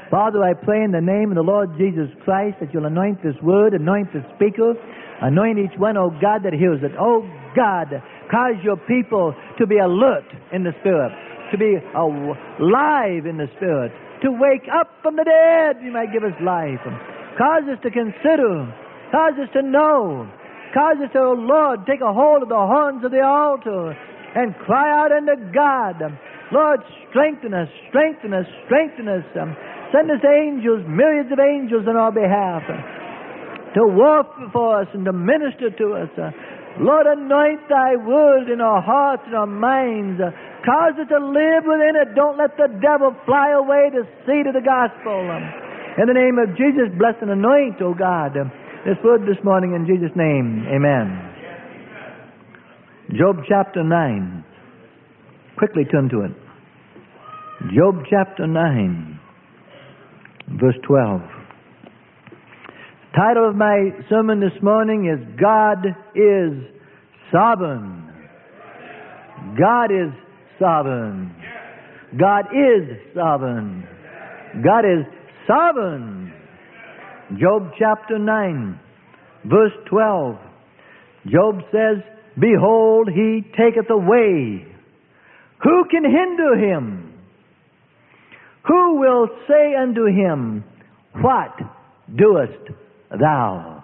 Father, I pray in the name of the Lord Jesus Christ that you'll anoint this word, anoint the speaker, anoint each one, oh God, that hears it. Oh God, cause your people to be alert in the Spirit, to be alive in the Spirit, to wake up from the dead. You might give us life. Cause us to consider, cause us to know, cause us to, oh Lord, take a hold of the horns of the altar and cry out unto God. Lord, strengthen us, strengthen us, strengthen us. Send us angels, myriads of angels on our behalf to walk before us and to minister to us. Lord, anoint thy word in our hearts and our minds. Cause us to live within it. Don't let the devil fly away the seed of the gospel. In the name of Jesus, bless and anoint, O God, this word this morning in Jesus' name. Amen. Job chapter 9. Quickly turn to it. Job chapter 9, verse 12. The title of my sermon this morning is God is Sovereign. God is sovereign. God is sovereign. God is sovereign. Job chapter 9, verse 12. Job says, Behold, he taketh away. Who can hinder him? Who will say unto him, What doest thou?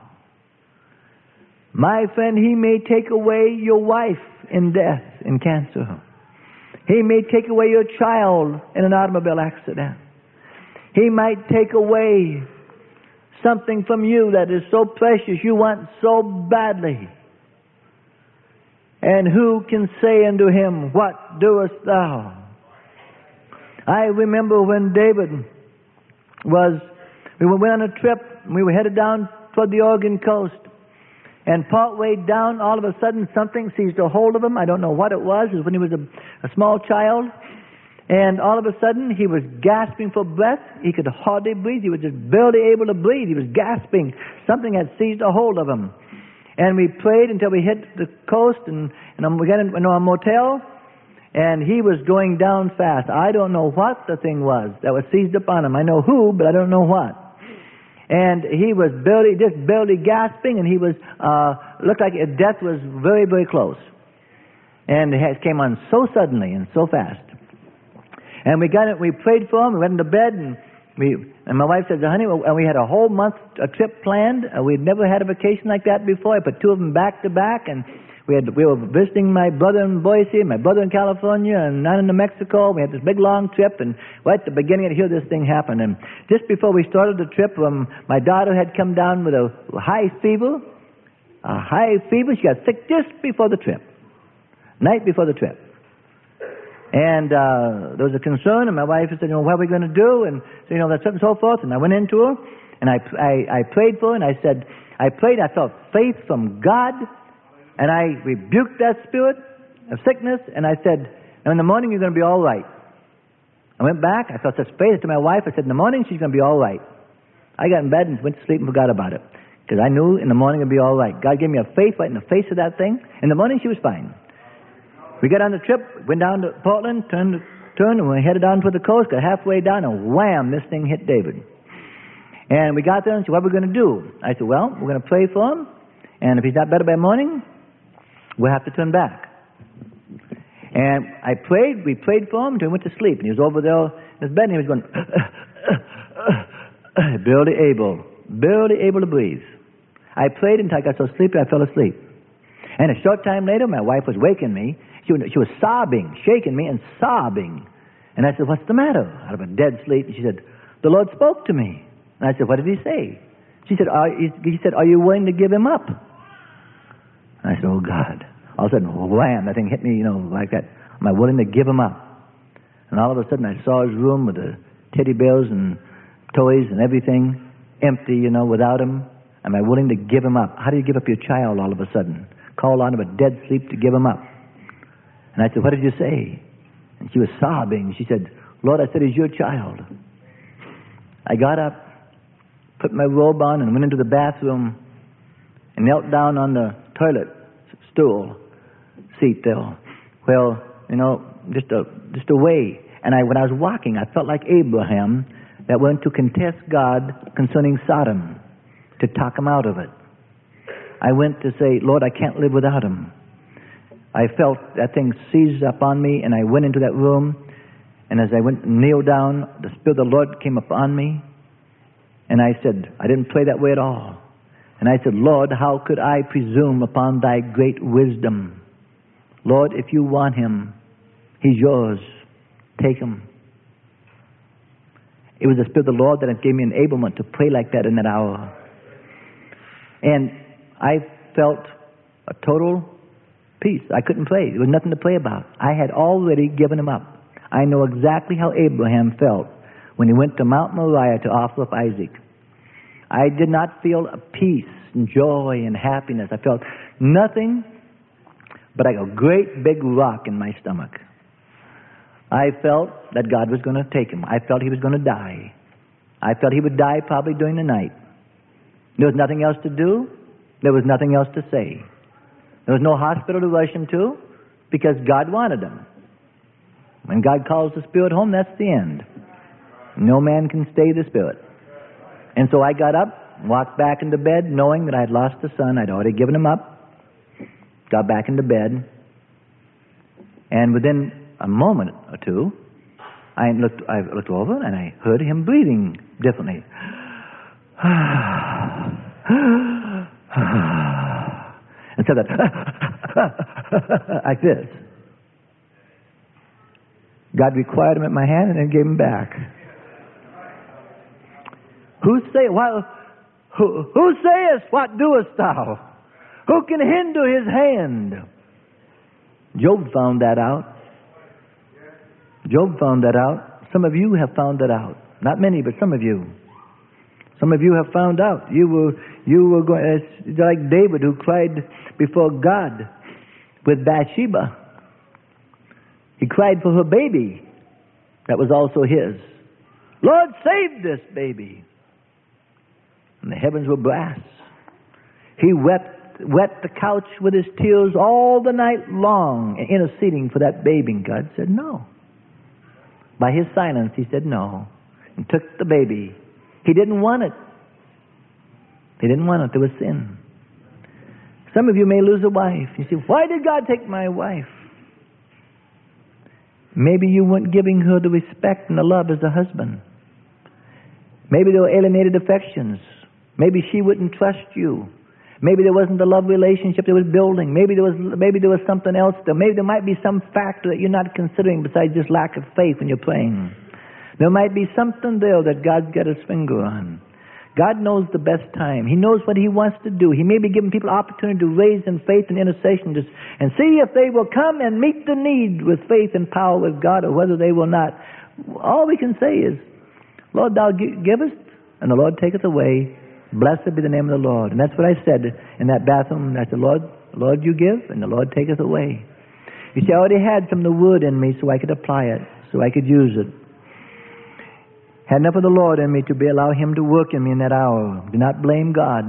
My friend, he may take away your wife in death, in cancer. He may take away your child in an automobile accident. He might take away something from you that is so precious, you want so badly. And who can say unto him, What doest thou? I remember when David we went on a trip, and we were headed down toward the Oregon coast. And partway down, all of a sudden, something seized a hold of him. I don't know what it was. It was when he was a small child. And all of a sudden, he was gasping for breath. He could hardly breathe. He was just barely able to breathe. He was gasping. Something had seized a hold of him. And we prayed until we hit the coast, and we got into a motel, and he was going down fast. I don't know what the thing was that was seized upon him. I know who, but I don't know what. And he was barely gasping, and he was looked like death was very, very close. And it came on so suddenly and so fast. And we prayed for him. We went into bed, and my wife said, honey, and we had a whole month trip planned. We'd never had a vacation like that before. I put two of them back to back, and we were visiting my brother in Boise, my brother in California, and none in New Mexico. We had this big long trip, and right at the beginning I'd hear this thing happen. And just before we started the trip, my daughter had come down with a high fever. She got sick just before the trip, night before the trip. And there was a concern, and my wife said, what are we going to do? And so, that's and so forth. And I went into her, and I prayed for her, and I said, I felt faith from God, and I rebuked that spirit of sickness, and I said, in the morning you're going to be all right. I went back, I felt such faith to my wife, I said, in the morning she's going to be all right. I got in bed and went to sleep and forgot about it, because I knew in the morning it would be all right. God gave me a faith right in the face of that thing. In the morning she was fine. We got on the trip, went down to Portland, turned, and we headed down toward the coast, got halfway down, and wham, this thing hit David. And we got there and said, what are we going to do? I said, well, we're going to pray for him, and if he's not better by morning, we'll have to turn back. And we prayed for him until he went to sleep, and he was over there in his bed, and he was going, barely able to breathe. I prayed until I got so sleepy I fell asleep. And a short time later, my wife was waking me. She was sobbing, shaking me and sobbing. And I said, what's the matter? Out of a dead sleep. And she said, the Lord spoke to me. And I said, what did he say? She said, he said, are you willing to give him up? And I said, oh God. All of a sudden, wham, that thing hit me, like that. Am I willing to give him up? And all of a sudden I saw his room with the teddy bears and toys and everything empty, without him. Am I willing to give him up? How do you give up your child all of a sudden? Call on him a dead sleep to give him up. And I said, what did you say? And she was sobbing. She said, Lord, I said, he's your child. I got up, put my robe on, and went into the bathroom and knelt down on the toilet stool seat there. Well, just a way. And when I was walking, I felt like Abraham that went to contest God concerning Sodom, to talk him out of it. I went to say, Lord, I can't live without him. I felt that thing seize upon me, and I went into that room, and as I went and kneeled down, the Spirit of the Lord came upon me, and I said, I didn't pray that way at all. And I said, Lord, how could I presume upon thy great wisdom? Lord, if you want him, he's yours. Take him. It was the Spirit of the Lord that gave me enablement to pray like that in that hour. And I felt a total peace. I couldn't pray. There was nothing to pray about. I had already given him up. I know exactly how Abraham felt when he went to Mount Moriah to offer up Isaac. I did not feel a peace and joy and happiness. I felt nothing but like a great big rock in my stomach. I felt that God was going to take him. I felt he was going to die. I felt he would die probably during the night. There was nothing else to do. There was nothing else to say. There was no hospital to rush him to because God wanted him. When God calls the Spirit home, that's the end. No man can stay the Spirit. And so I got up, walked back into bed, knowing that I had lost the son. I'd already given him up. Got back into bed. And within a moment or two, I looked over and I heard him breathing differently. And said that like this. God required him at my hand and then gave him back. Who sayest, what doest thou? Who can hinder his hand? Job found that out. Job found that out. Some of you have found that out. Not many, but some of you. Some of you have found out. You were going like David, who cried before God with Bathsheba. He cried for her baby. That was also his. Lord, save this baby. And the heavens were brass. He wet the couch with his tears all the night long, interceding for that baby. And God said no. By his silence, he said no, and took the baby. He didn't want it. He didn't want it. There was sin. Some of you may lose a wife. You say, why did God take my wife? Maybe you weren't giving her the respect and the love as a husband. Maybe there were alienated affections. Maybe she wouldn't trust you. Maybe there wasn't the love relationship that was building. Maybe there was something else. Maybe there might be some factor that you're not considering besides just lack of faith when you're praying. There might be something there that God's got his finger on. God knows the best time. He knows what he wants to do. He may be giving people opportunity to raise in faith and intercession and see if they will come and meet the need with faith and power with God, or whether they will not. All we can say is, Lord, thou givest, and the Lord taketh away. Blessed be the name of the Lord. And that's what I said in that bathroom. I said, Lord, you give, and the Lord taketh away. You see, I already had some of the word in me so I could apply it, so I could use it. Had enough of the Lord in me to allow him to work in me in that hour. Do not blame God.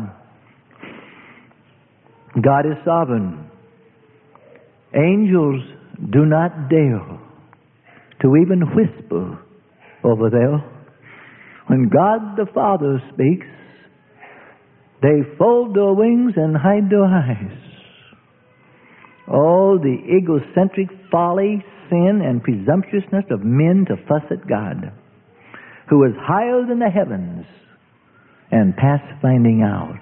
God is sovereign. Angels do not dare to even whisper over there. When God the Father speaks, they fold their wings and hide their eyes. Oh, the egocentric folly, sin, and presumptuousness of men to fuss at God, who is higher than the heavens and past finding out.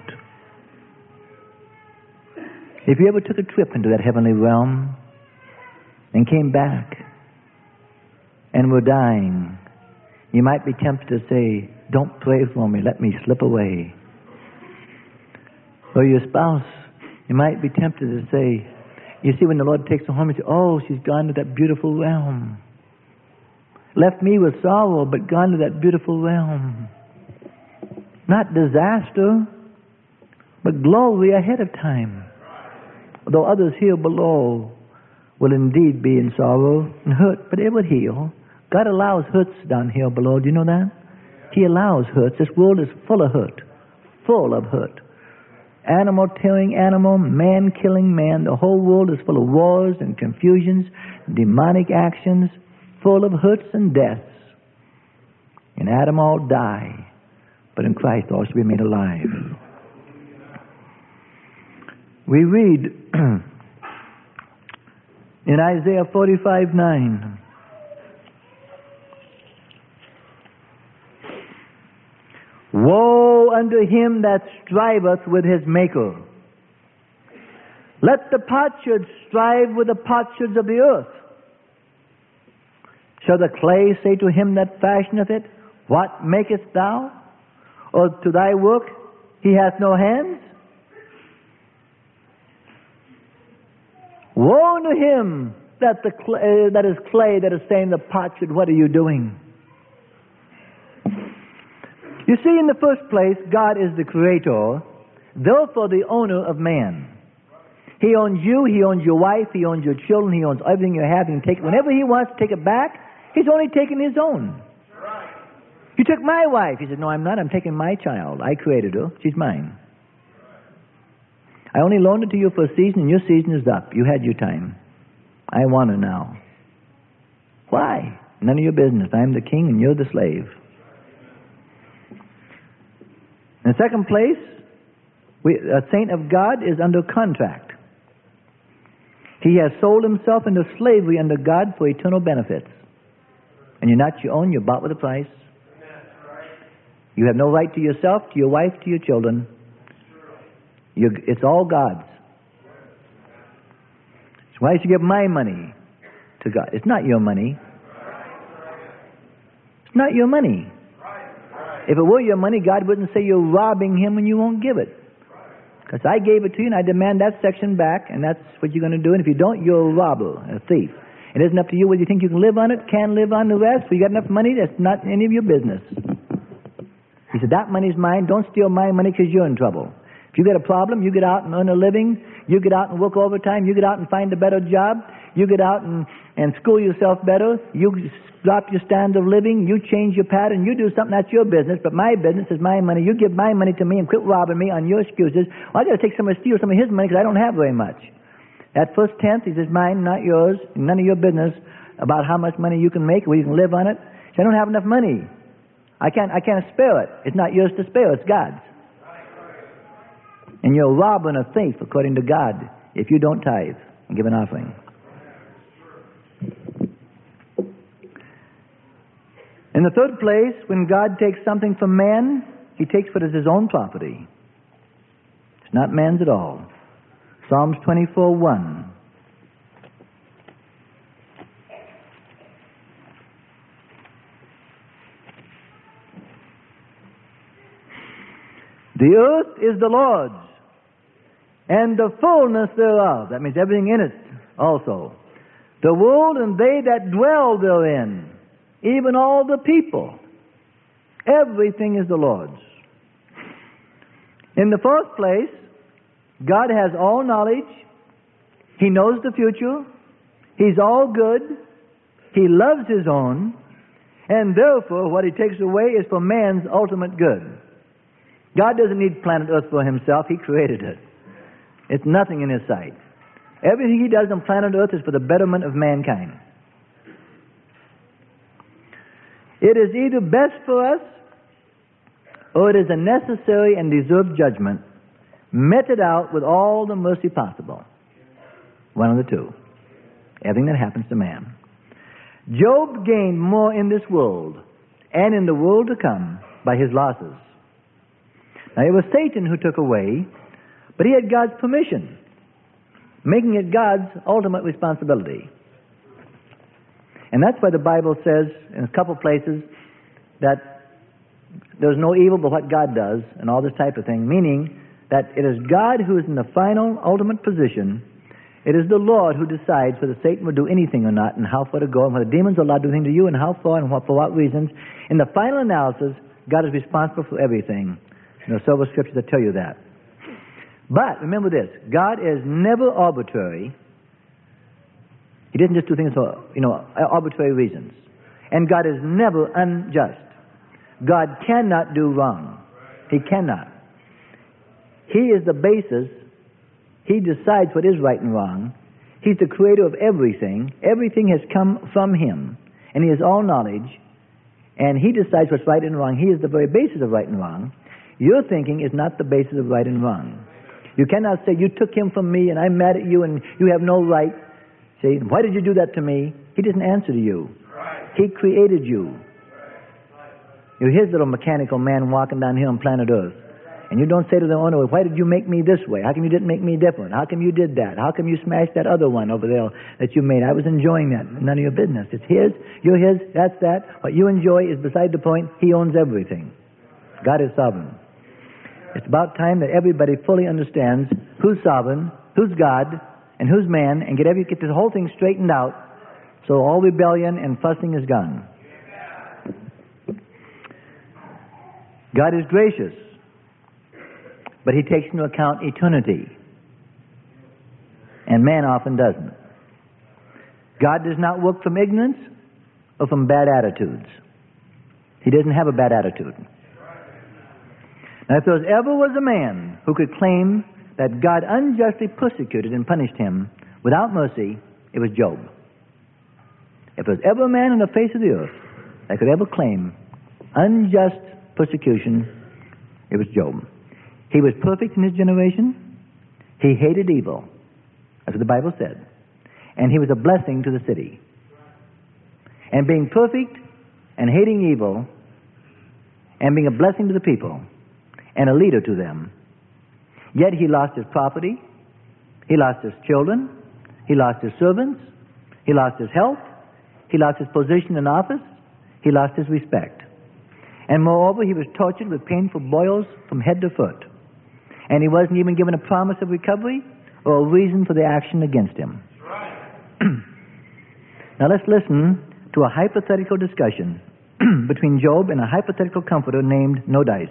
If you ever took a trip into that heavenly realm and came back and were dying, you might be tempted to say, don't pray for me, let me slip away. Or your spouse, you might be tempted to say, you see, when the Lord takes her home, you say, oh, she's gone to that beautiful realm. Left me with sorrow, but gone to that beautiful realm. Not disaster, but glory ahead of time. Though others here below will indeed be in sorrow and hurt, but it will heal. God allows hurts down here below. Do you know that? He allows hurts. This world is full of hurt. Full of hurt. Animal killing animal, man killing man. The whole world is full of wars and confusions, demonic actions, full of hurts and deaths. In Adam all die, but in Christ all shall be made alive. We read in Isaiah 45:9, woe unto him that striveth with his Maker. Let the potsherd strive with the potsherds of the earth. Shall the clay say to him that fashioneth it, what makest thou? Or to thy work he hath no hands? Woe unto him that is clay, that is saying the potsherd, what are you doing? You see, in the first place, God is the creator, therefore the owner of man. He owns you, he owns your wife, he owns your children, he owns everything you have. He can take it whenever he wants to take it back. He's only taking his own. You took my wife. He said, no, I'm not. I'm taking my child. I created her. She's mine. I only loaned it to you for a season, and your season is up. You had your time. I want her now. Why? None of your business. I'm the king, and you're the slave. In the second place, a saint of God is under contract. He has sold himself into slavery under God for eternal benefits. And you're not your own, you're bought with a price. You have no right to yourself, to your wife, to your children. It's all God's. So why should you give my money to God? It's not your money. It's not your money. If it were your money, God wouldn't say you're robbing him and you won't give it. Because I gave it to you and I demand that section back, and that's what you're going to do. And if you don't, you're a robber, a thief. It isn't up to you whether you think you can live on it, can live on the rest. If you got enough money, that's not any of your business. He said, that money's mine. Don't steal my money because you're in trouble. If you got a problem, you get out and earn a living. You get out and work overtime. You get out and find a better job. You get out and school yourself better. You drop your standard of living. You change your pattern. You do something, that's your business. But my business is my money. You give my money to me and quit robbing me on your excuses. Well, I got to take some of steal some of his money because I don't have very much. That first tenth is mine, not yours. None of your business about how much money you can make, where you can live on it. So I don't have enough money. I can't spare it. It's not yours to spare. It's God's. And you're a robber and a thief according to God if you don't tithe and give an offering. In the third place, when God takes something from man, he takes what is his own property. It's not man's at all. Psalms 24:1. The earth is the Lord's, and the fullness thereof. That means everything in it also. The world and they that dwell therein, even all the people. Everything is the Lord's. In the first place, God has all knowledge. He knows the future. He's all good. He loves his own. And therefore, what he takes away is for man's ultimate good. God doesn't need planet Earth for himself. He created it. It's nothing in his sight. Everything he does on planet Earth is for the betterment of mankind. It is either best for us or it is a necessary and deserved judgment meted out with all the mercy possible. One of the two. Everything that happens to man. Job gained more in this world and in the world to come by his losses. Now, it was Satan who took away, but he had God's permission, making it God's ultimate responsibility. And that's why the Bible says in a couple places that there's no evil but what God does and all this type of thing, meaning that it is God who is in the final, ultimate position. It is the Lord who decides whether Satan will do anything or not and how far to go and whether demons are allowed to do anything to you and how far and for what reasons. In the final analysis, God is responsible for everything. There are several scriptures that tell you that. But remember this, God is never arbitrary. He didn't just do things for, arbitrary reasons. And God is never unjust. God cannot do wrong. He cannot. He is the basis. He decides what is right and wrong. He's the creator of everything. Everything has come from him. And he has all knowledge. and he decides what's right and wrong. He is the very basis of right and wrong. Your thinking is not the basis of right and wrong. You cannot say, you took him from me and I'm mad at you and you have no right. Say, why did you do that to me? He didn't answer to you. He created you. You're his little mechanical man walking down here on planet Earth. And you don't say to the owner, why did you make me this way? How come you didn't make me different? How come you did that? How come you smashed that other one over there that you made? I was enjoying that. None of your business. It's his. You're his. That's that. What you enjoy is beside the point. He owns everything. God is sovereign. It's about time that everybody fully understands who's sovereign, who's God, and who's man, and get this whole thing straightened out so all rebellion and fussing is gone. God is gracious, but he takes into account eternity, and man often doesn't. God does not work from ignorance or from bad attitudes. He doesn't have a bad attitude. Now, if there ever was a man who could claim that God unjustly persecuted and punished him without mercy, it was Job. If there was ever a man on the face of the earth that could ever claim unjust persecution, it was Job. He was perfect in his generation. He hated evil. That's what the Bible said. And he was a blessing to the city. And being perfect and hating evil and being a blessing to the people and a leader to them, yet he lost his property, he lost his children, he lost his servants, he lost his health, he lost his position in office, he lost his respect. And moreover, he was tortured with painful boils from head to foot. And he wasn't even given a promise of recovery or a reason for the action against him. Now let's listen to a hypothetical discussion between Job and a hypothetical comforter named No Dice.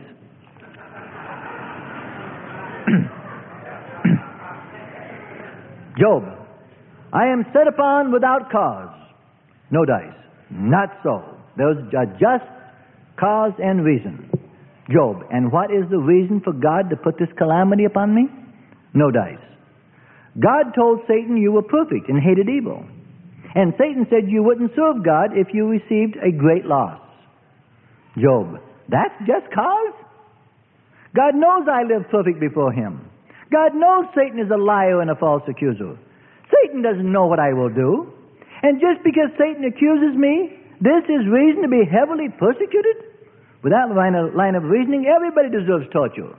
Job, I am set upon without cause. No Dice. Not so. There's a just cause and reason. Job, and what is the reason for God to put this calamity upon me? No Dice. God told Satan you were perfect and hated evil. And Satan said you wouldn't serve God if you received a great loss. Job, that's just cause? God knows I live perfect before him. God knows Satan is a liar and a false accuser. Satan doesn't know what I will do. And just because Satan accuses me, this is reason to be heavily persecuted? With that line of reasoning, everybody deserves torture.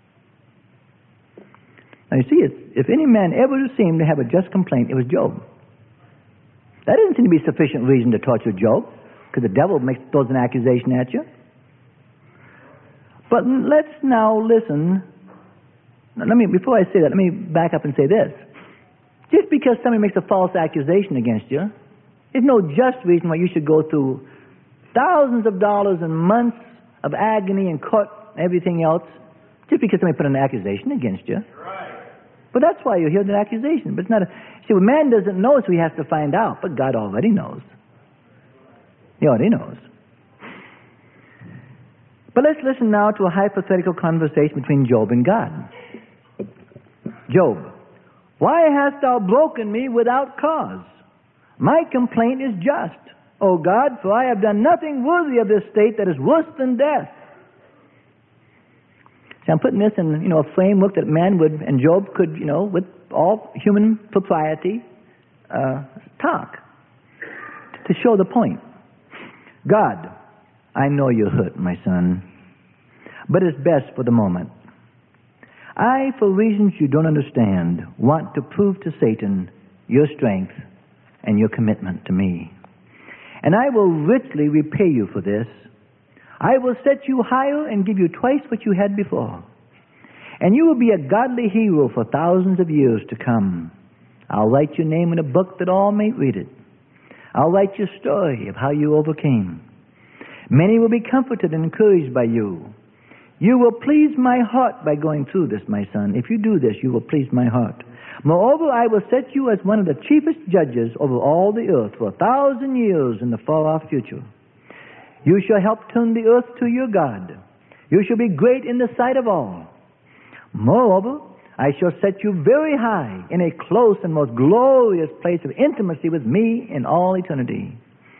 Now you see, if any man ever seemed to have a just complaint, it was Job. That didn't seem to be sufficient reason to torture Job, because the devil throws an accusation at you. But let's now listen. Before I say that, let me back up and say this. Just because somebody makes a false accusation against you, there's no just reason why you should go through thousands of dollars and months of agony and court and everything else, just because somebody put an accusation against you. Right. But that's why you hear that accusation. But it's not see, what man doesn't know, so he has to find out. But God already knows. He already knows. But let's listen now to a hypothetical conversation between Job and God. Job, why hast thou broken me without cause? My complaint is just, O God, for I have done nothing worthy of this state that is worse than death. See, I'm putting this in, a framework that man would, and Job could, with all human propriety, talk to show the point. God, I know you're hurt, my son, but it's best for the moment. I, for reasons you don't understand, want to prove to Satan your strength and your commitment to me. And I will richly repay you for this. I will set you higher and give you twice what you had before. And you will be a godly hero for thousands of years to come. I'll write your name in a book that all may read it. I'll write your story of how you overcame. Many will be comforted and encouraged by you. You will please my heart by going through this, my son. If you do this, you will please my heart. Moreover, I will set you as one of the chiefest judges over all the earth for 1,000 years in the far-off future. You shall help turn the earth to your God. You shall be great in the sight of all. Moreover, I shall set you very high in a close and most glorious place of intimacy with me in all eternity.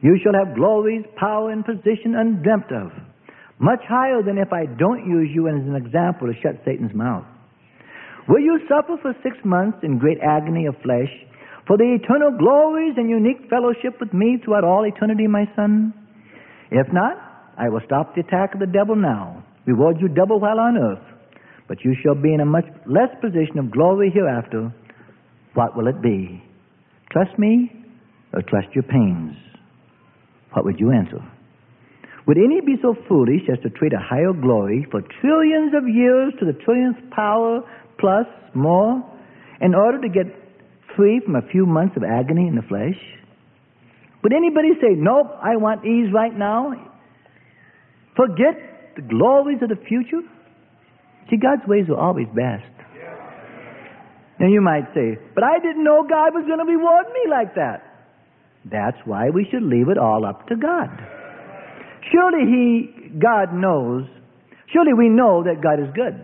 You shall have glories, power, and position undreamt of, much higher than if I don't use you as an example to shut Satan's mouth. Will you suffer for 6 months in great agony of flesh for the eternal glories and unique fellowship with me throughout all eternity, my son? If not, I will stop the attack of the devil now, reward you double while on earth, but you shall be in a much less position of glory hereafter. What will it be? Trust me or trust your pains? What would you answer? Would any be so foolish as to trade a higher glory for trillions of years to the trillionth power plus more in order to get free from a few months of agony in the flesh? Would anybody say, nope, I want ease right now? Forget the glories of the future? See, God's ways are always best. Now you might say, but I didn't know God was going to reward me like that. That's why we should leave it all up to God. Surely God knows. Surely we know that God is good.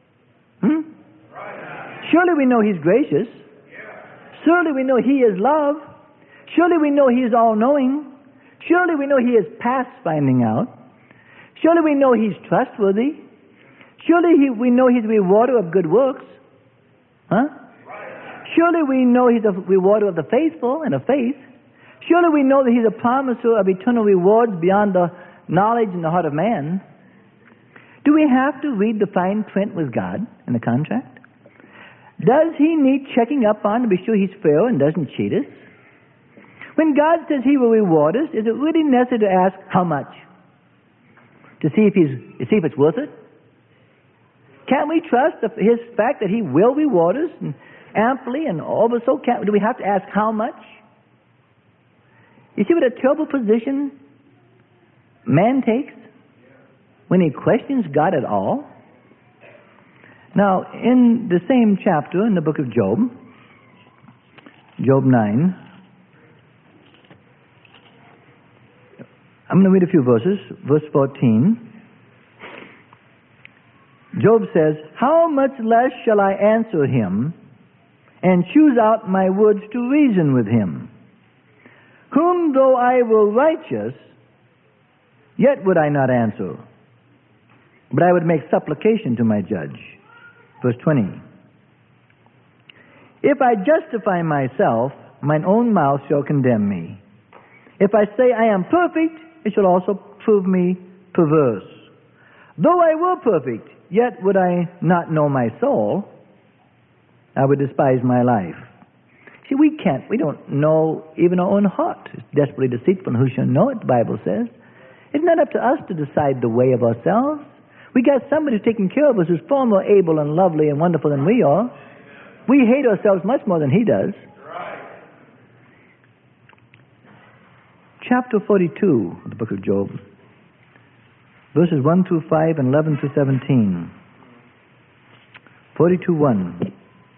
Surely we know He's gracious. Surely we know He is love. Surely we know He is all-knowing. Surely we know He is past finding out. Surely we know He's trustworthy. Surely we know He's a rewarder of good works. Surely we know He's a rewarder of the faithful and of faith. Surely we know that He's a promiser of eternal rewards beyond the knowledge in the heart of man. Do we have to read the fine print with God in the contract? Does He need checking up on to be sure He's fair and doesn't cheat us? When God says He will reward us, is it really necessary to ask how much? To see if it's worth it? Can't we trust His fact that He will reward us and amply and all but so? Do we have to ask how much? You see what a terrible position man takes when he questions God at all? Now, in the same chapter in the book of Job, Job 9, I'm going to read a few verses. Verse 14. Job says, how much less shall I answer him and choose out my words to reason with him? Whom though I were righteous, yet would I not answer, but I would make supplication to my judge. Verse 20. If I justify myself, mine own mouth shall condemn me. If I say I am perfect, it shall also prove me perverse. Though I were perfect, yet would I not know my soul. I would despise my life. See, we don't know even our own heart. It's desperately deceitful, and who shall know it, the Bible says. It's not up to us to decide the way of ourselves. We got somebody who's taking care of us who's far more able and lovely and wonderful than we are. We hate ourselves much more than He does. Chapter 42 of the book of Job, verses 1 through 5 and 11 through 17. 42:1.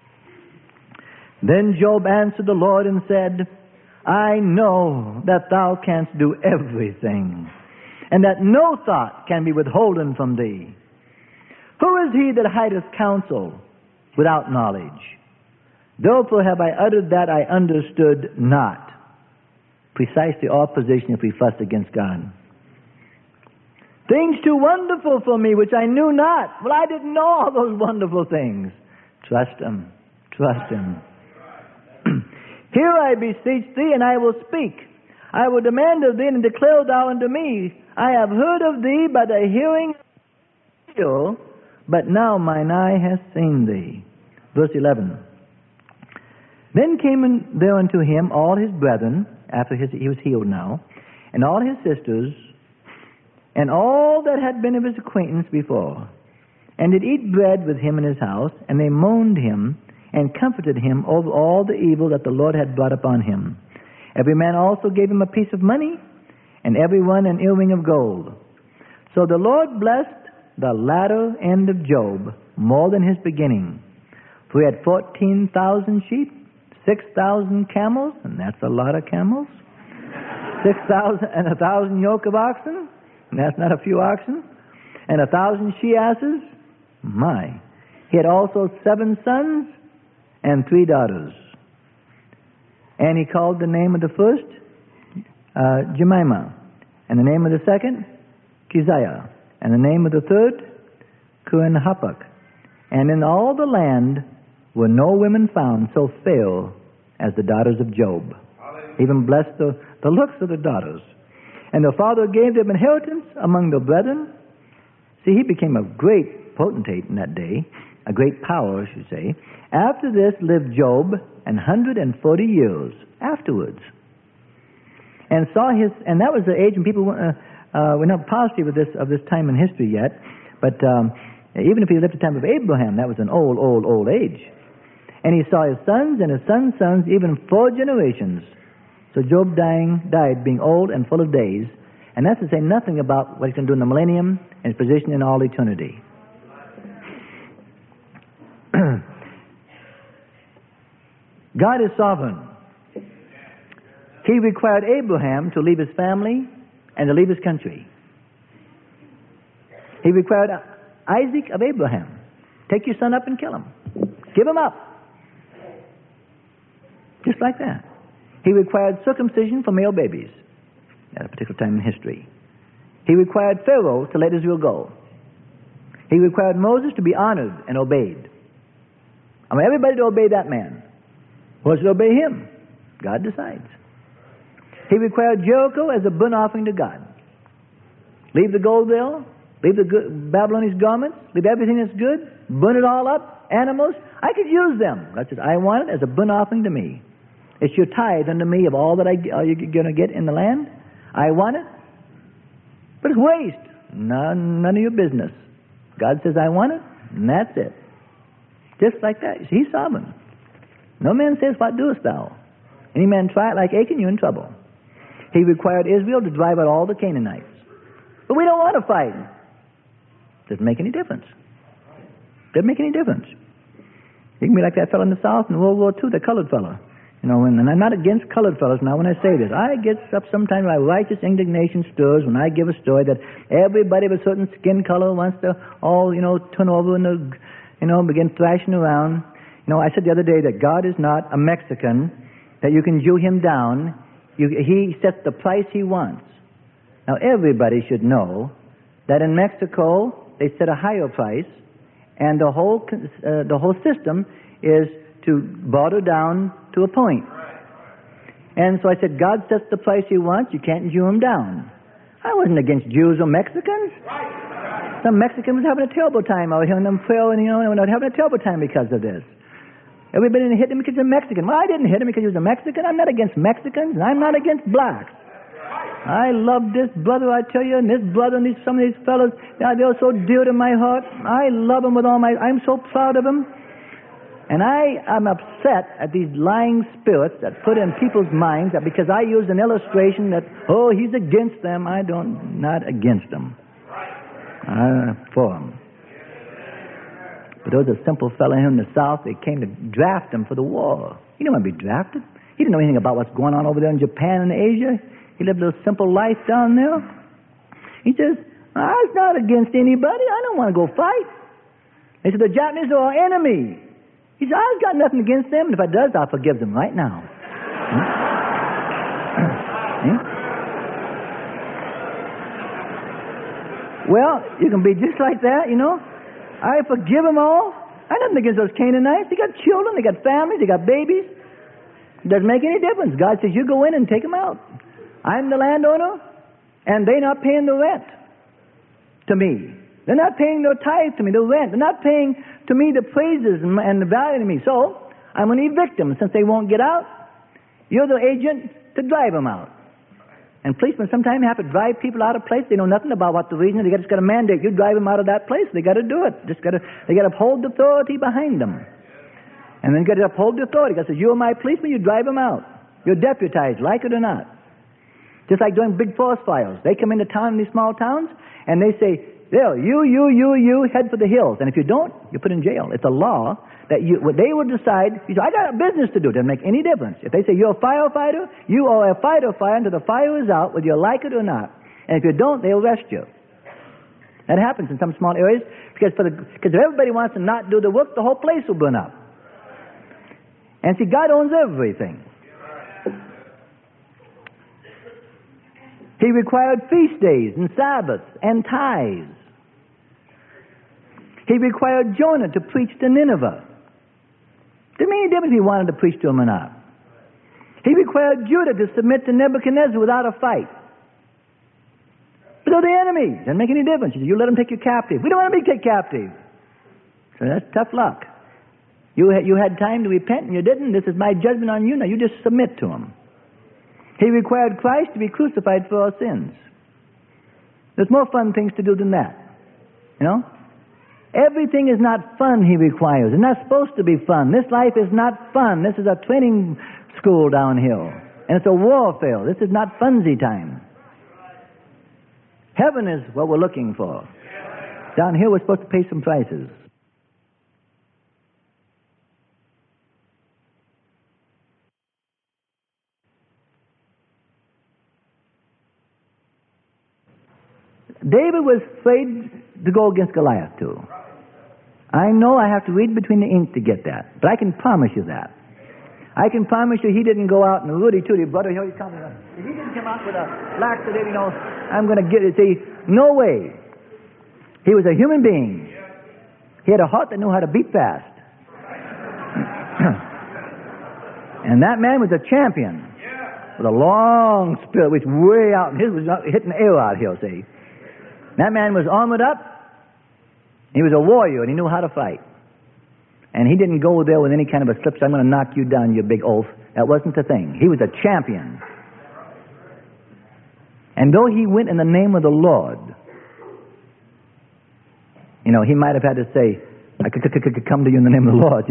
Then Job answered the Lord and said, I know that thou canst do everything, and that no thought can be withholden from thee. Who is he that hideth counsel without knowledge? Therefore have I uttered that I understood not. Precisely our position if we fuss against God. Things too wonderful for me which I knew not. Well, I didn't know all those wonderful things. Trust Him. Trust Him. Hear, I beseech thee, and I will speak. I will demand of thee, and declare thou unto me. I have heard of thee by the hearing of ear, but now mine eye hath seen thee. Verse 11. Then came there unto him all his brethren, after he was healed now, and all his sisters, and all that had been of his acquaintance before, and did eat bread with him in his house, and they mourned him, and comforted him over all the evil that the Lord had brought upon him. Every man also gave him a piece of money, and every one an earring of gold. So the Lord blessed the latter end of Job more than his beginning. For he had 14,000 sheep, 6,000 camels, and that's a lot of camels, 6,000 and 1,000 yoke of oxen, and that's not a few oxen, and 1,000 she-asses. My. He had also 7 sons and 3 daughters. And he called the name of the first Jemimah. And the name of the second, Keziah. And the name of the third, Kun-Hapuk. And in all the land were no women found so fair as the daughters of Job. Even blessed the looks of the daughters. And the father gave them inheritance among the brethren. See, he became a great potentate in that day, a great power, I should say. After this lived Job 140 years afterwards. And that was the age when people we're not positive of this time in history yet, but even if he lived at the time of Abraham, that was an old age. And he saw his sons and his sons' sons, even 4 generations. So Job died being old and full of days. And that's to say nothing about what he's going to do in the millennium and his position in all eternity. God is sovereign. He required Abraham to leave his family and to leave his country. He required Isaac of Abraham. Take your son up and kill him. Give him up. Just like that. He required circumcision for male babies at a particular time in history. He required Pharaoh to let Israel go. He required Moses to be honored and obeyed. I mean, everybody to obey that man. Who wants to obey him? God decides. He required Jericho as a burnt offering to God. Leave the gold there, leave the Babylonian garments, leave everything that's good, burn it all up, animals. I could use them. God says, I want it as a burnt offering to me. It's your tithe unto me of all that you're going to get in the land. I want it. But it's waste. None of your business. God says, I want it, and that's it. Just like that. He's sovereign. No man says, what doest thou? Any man try it like Achan, you're in trouble. He required Israel to drive out all the Canaanites. But we don't want to fight. Doesn't make any difference. Doesn't make any difference. You can be like that fellow in the South in World War II, the colored fellow. You know, and I'm not against colored fellows now when I say this. I get up sometimes my righteous indignation stirs when I give a story that everybody of a certain skin color wants to all, turn over and begin thrashing around. I said the other day that God is not a Mexican, that you can Jew him down. He sets the price he wants. Now everybody should know that in Mexico they set a higher price, and the whole system is to barter down to a point. And so I said, God sets the price he wants, you can't Jew him down. I wasn't against Jews or Mexicans. Some Mexicans was having a terrible time. I was hearing them pray, and they're having a terrible time because of this. Everybody hit him because he's a Mexican. Well, I didn't hit him because he was a Mexican. I'm not against Mexicans, and I'm not against blacks. I love this brother, I tell you, and this brother, and some of these fellows, they're so dear to my heart. I love them with all I'm so proud of them. And I am upset at these lying spirits that put in people's minds that because I use an illustration that, he's against them. Not against them. For them. But there was a simple fellow here in the South, they came to draft him for the war. He didn't want to be drafted. He didn't know anything about what's going on over there in Japan and Asia. He lived a simple life down there. He says, I was not against anybody. I don't want to go fight. They said, the Japanese are our enemy. He said, I've got nothing against them, and if I does, I'll forgive them right now. Well, you can be just like that, I forgive them all. I have nothing against those Canaanites. They got children, they got families, they got babies. It doesn't make any difference. God says, you go in and take them out. I'm the landowner, and they're not paying the rent to me. They're not paying their tithe to me, the rent. They're not paying to me the praises and the value to me. So, I'm going to evict them. Since they won't get out, you're the agent to drive them out. And policemen sometimes have to drive people out of place. They know nothing about what the reason is. They just got to mandate you drive them out of that place. They got to do it. They got to uphold the authority behind them. And then you got to uphold the authority. God says, you are my policeman, you drive them out. You're deputized, like it or not. Just like during big forest fires. They come into town in these small towns, and they say, there, you, head for the hills. And if you don't, you're put in jail. It's a law that they will decide. You say, I got a business to do. It doesn't make any difference. If they say you're a firefighter, you are a fighter until the fire is out, whether you like it or not. And if you don't, they'll arrest you. That happens in some small areas because if everybody wants to not do the work, the whole place will burn up. And see, God owns everything. He required feast days and Sabbaths and tithes. He required Jonah to preach to Nineveh. Didn't make any difference if he wanted to preach to him or not. He required Judah to submit to Nebuchadnezzar without a fight. But they're the enemies. Doesn't make any difference. You let them take you captive. We don't want to be taken captive. So that's tough luck. You had time to repent and you didn't. This is my judgment on you. Now you just submit to him. He required Christ to be crucified for our sins. There's more fun things to do than that. You know? Everything is not fun, he requires. It's not supposed to be fun. This life is not fun. This is a training school downhill. And it's a warfare. This is not funsy time. Heaven is what we're looking for. Down here we're supposed to pay some prices. David was afraid to go against Goliath too. I know I have to read between the ink to get that, but I can promise you that. I can promise you he didn't go out and rooty-tooty, brother, here he's coming. If he didn't come out with a laxative, I'm going to get it. See, no way. He was a human being. He had a heart that knew how to beat fast. And that man was a champion with a long spear, which way out, and his was hitting the air out here, see. That man was armored up. He was a warrior, and he knew how to fight. And he didn't go there with any kind of a slip, so I'm going to knock you down, you big oaf. That wasn't the thing. He was a champion. And though he went in the name of the Lord, he might have had to say, I could come to you in the name of the Lord,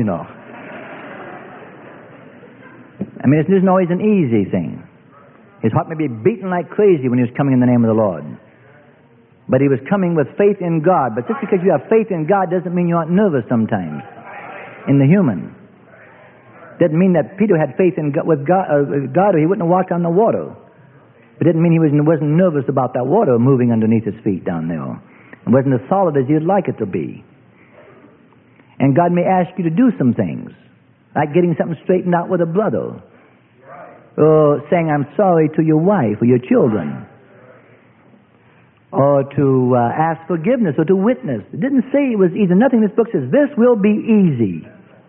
I mean, it isn't always an easy thing. His heart may be beating like crazy when he was coming in the name of the Lord. But he was coming with faith in God. But just because you have faith in God doesn't mean you aren't nervous sometimes in the human. Doesn't mean that Peter had faith in God, with God, or he wouldn't have walked on the water. It didn't mean he wasn't nervous about that water moving underneath his feet down there. It wasn't as solid as you'd like it to be. And God may ask you to do some things, like getting something straightened out with a brother, or saying I'm sorry to your wife or your children, or to ask forgiveness, or to witness. It didn't say it was easy. Nothing in this book says this will be easy.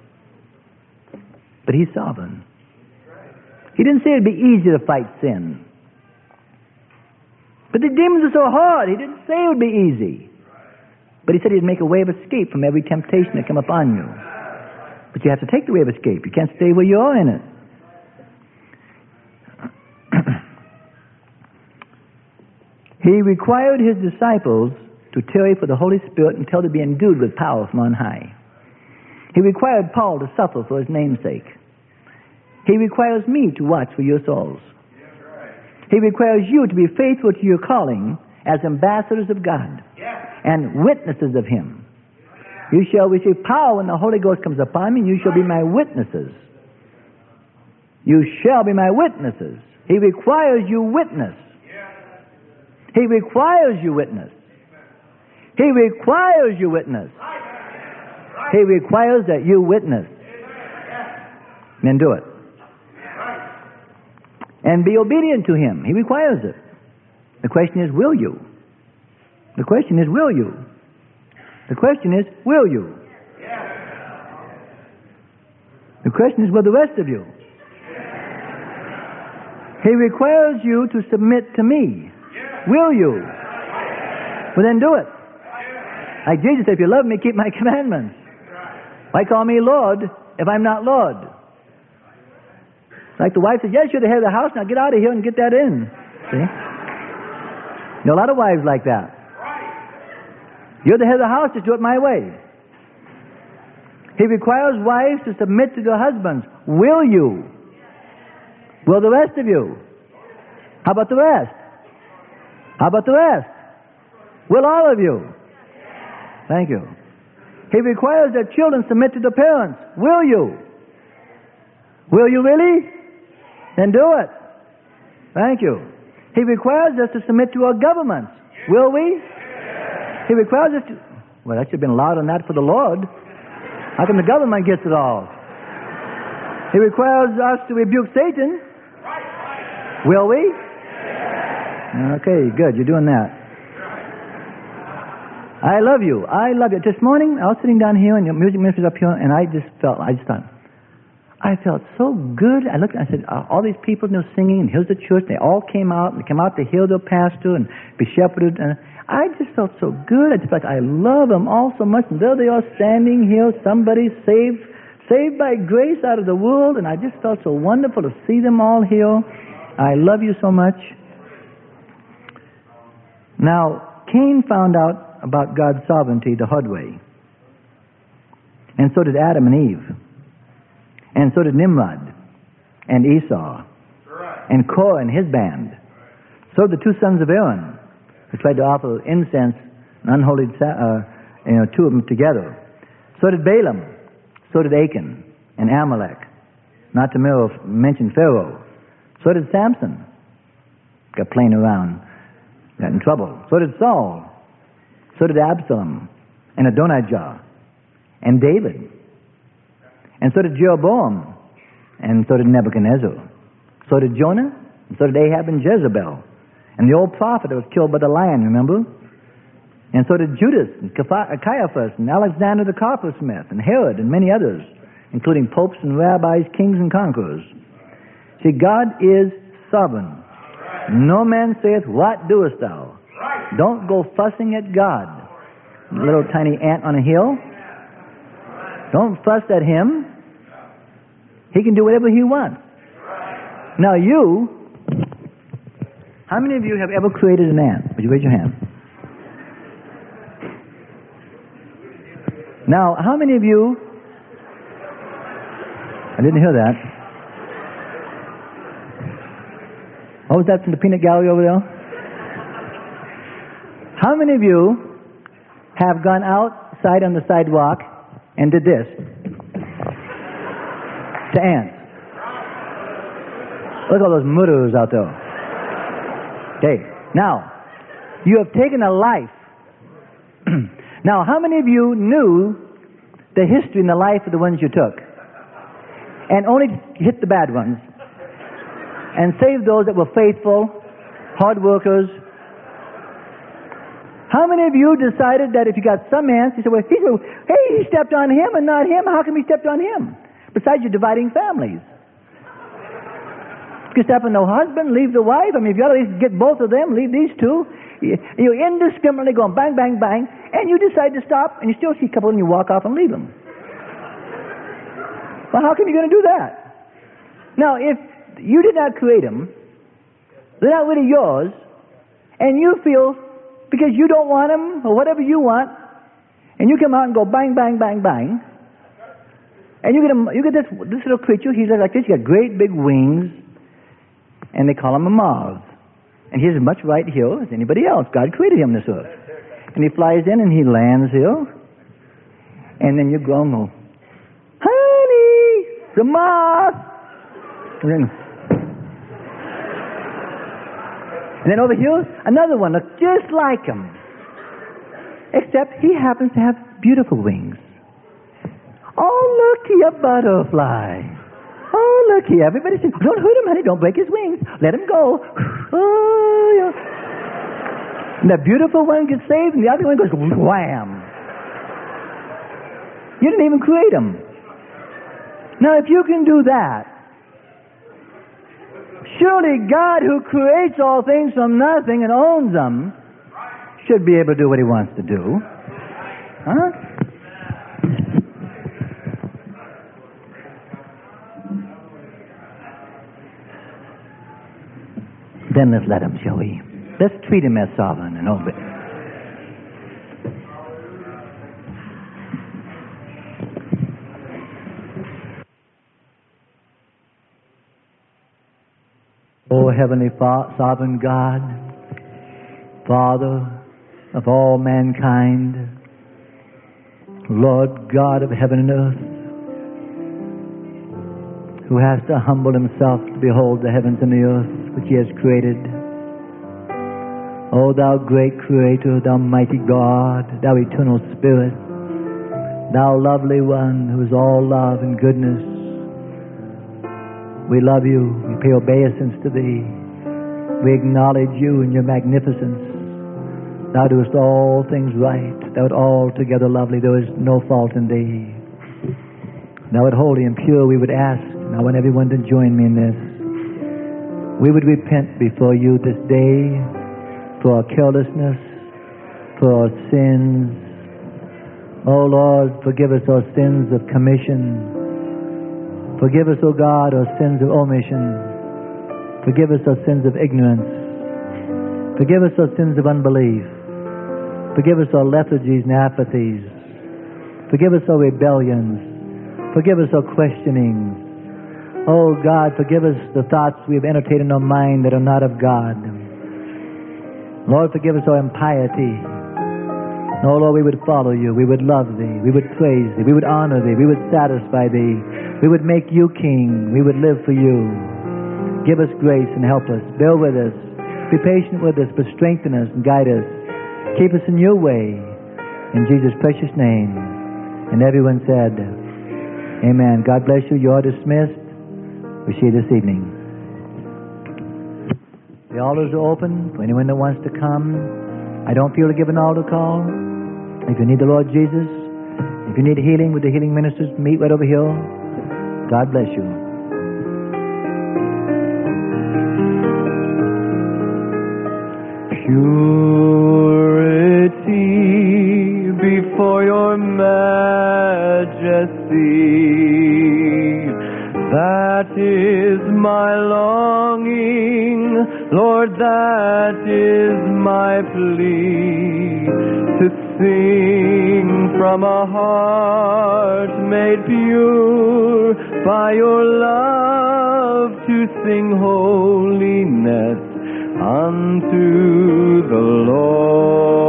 But he's sovereign. He didn't say it'd be easy to fight sin. But the demons are so hard. He didn't say it would be easy. But he said he'd make a way of escape from every temptation that come upon you. But you have to take the way of escape. You can't stay where you are in it. He required his disciples to tarry for the Holy Spirit until they be endued with power from on high. He required Paul to suffer for his name's sake. He requires me to watch for your souls. He requires you to be faithful to your calling as ambassadors of God and witnesses of him. You shall receive power when the Holy Ghost comes upon me, and you shall be my witnesses. You shall be my witnesses. He requires you witness. He requires you witness. He requires you witness. He requires that you witness. Then do it. And be obedient to him. He requires it. The question is, will you? The question is, will you? The question is, will you? The question is, will the rest of you? He requires you to submit to me. Will you? Well, then do it. Like Jesus said, if you love me, keep my commandments. Why call me Lord if I'm not Lord? Like the wife said, yes, you're the head of the house, now get out of here and get that in. See? There are a lot of wives like that. You're the head of the house, just do it my way. He requires wives to submit to their husbands. Will you? Will the rest of you? How about the rest? How about the rest? Will all of you? Thank you. He requires that children submit to their parents. Will you? Will you really? Then do it. Thank you. He requires us to submit to our governments. Will we? He requires us to... Well, that should have been louder than that for the Lord. How come the government gets it all? He requires us to rebuke Satan. Will we? Okay, good. You're doing that. I love you. I love you. This morning, I was sitting down here, and the music minister's up here, and I thought, I felt so good. I looked and I said, all these people singing, and here's the church. They all came out. They came out to hear their pastor and be shepherded. And I just felt so good. I just felt like I love them all so much. And there they are standing here, somebody saved by grace out of the world. And I just felt so wonderful to see them all here. I love you so much. Now, Cain found out about God's sovereignty the hard way. And so did Adam and Eve. And so did Nimrod and Esau and Korah and his band. So did the two sons of Aaron who tried to offer incense and unholy two of them together. So did Balaam. So did Achan and Amalek. Not to mention Pharaoh. So did Samson. Got playing around. Got in trouble. So did Saul. So did Absalom and Adonijah and David. And so did Jeroboam, and so did Nebuchadnezzar. So did Jonah, and so did Ahab and Jezebel. And the old prophet that was killed by the lion, remember? And so did Judas, and Caiaphas, and Alexander the coppersmith, and Herod, and many others, including popes and rabbis, kings and conquerors. See, God is sovereign. No man saith, what doest thou? Don't go fussing at God. Little tiny ant on a hill. Don't fuss at Him. He can do whatever He wants. Now how many of you have ever created an ant? Would you raise your hand? Now, how many of you... I didn't hear that. What was that from the peanut gallery over there? How many of you have gone outside on the sidewalk and did this to ants? Look at all those murderers out there. Okay, now, you have taken a life. Now, how many of you knew the history and the life of the ones you took? And only hit the bad ones. And saved those that were faithful, hard workers. How many of you decided that if you got some ants, you said, hey, he stepped on him and not him. How come he stepped on him? Besides, you're dividing families. You can step on the husband, leave the wife. I mean, if you got to get both of them, leave these two. You're indiscriminately going bang, bang, bang, and you decide to stop, and you still see a couple, and you walk off and leave them. Well, how come you're going to do that? Now, if you did not create them, they're not really yours, and you feel because you don't want them or whatever you want, and you come out and go bang, bang, bang, bang, and you get this little creature. He's like this. He got great big wings, and they call him a moth. And he's as much right here as anybody else. God created him this earth, and he flies in and he lands here, and then you go and go, honey, the moth, and then over here, another one looks just like him. Except he happens to have beautiful wings. Oh, looky, a butterfly. Oh, looky, everybody says, don't hurt him, honey, don't break his wings. Let him go. Oh, yeah. And the beautiful one gets saved, and the other one goes wham. You didn't even create him. Now, if you can do that, surely God, who creates all things from nothing and owns them, should be able to do what He wants to do. Huh? Then let's let Him, shall we? Let's treat Him as sovereign and obey. O Heavenly Sovereign God, Father of all mankind, Lord God of heaven and earth, who has to humble Himself to behold the heavens and the earth which He has created. O Thou great Creator, Thou mighty God, Thou eternal Spirit, Thou lovely One who is all love and goodness, we love You, we pay obeisance to Thee, We acknowledge you and your magnificence. Thou doest all things right. Thou art altogether lovely. There is no fault in thee. Thou art holy and pure. We would ask, and I want everyone to join me in this. We would repent before you this day for our carelessness, for our sins. Oh Lord, forgive us our sins of commission. Forgive us, O God, our sins of omission. Forgive us our sins of ignorance. Forgive us our sins of unbelief. Forgive us our lethargies and apathies. Forgive us our rebellions. Forgive us our questionings. Oh God, forgive us the thoughts we have entertained in our mind that are not of God. Lord, forgive us our impiety. Oh Lord, we would follow you. We would love thee. We would praise thee. We would honor thee. We would satisfy thee. We would make you king. We would live for you. Give us grace and help us. Bear with us. Be patient with us, but strengthen us and guide us. Keep us in your way. In Jesus' precious name. And everyone said, amen. God bless you. You are dismissed. We see you this evening. The altars are open for anyone that wants to come. I don't feel to give an altar call. If you need the Lord Jesus, if you need healing with the healing ministers, meet right over here. God bless you. Purity before your majesty, that is my longing, Lord, that is my plea, to sing from a heart made pure by your love, to sing holiness unto the Lord.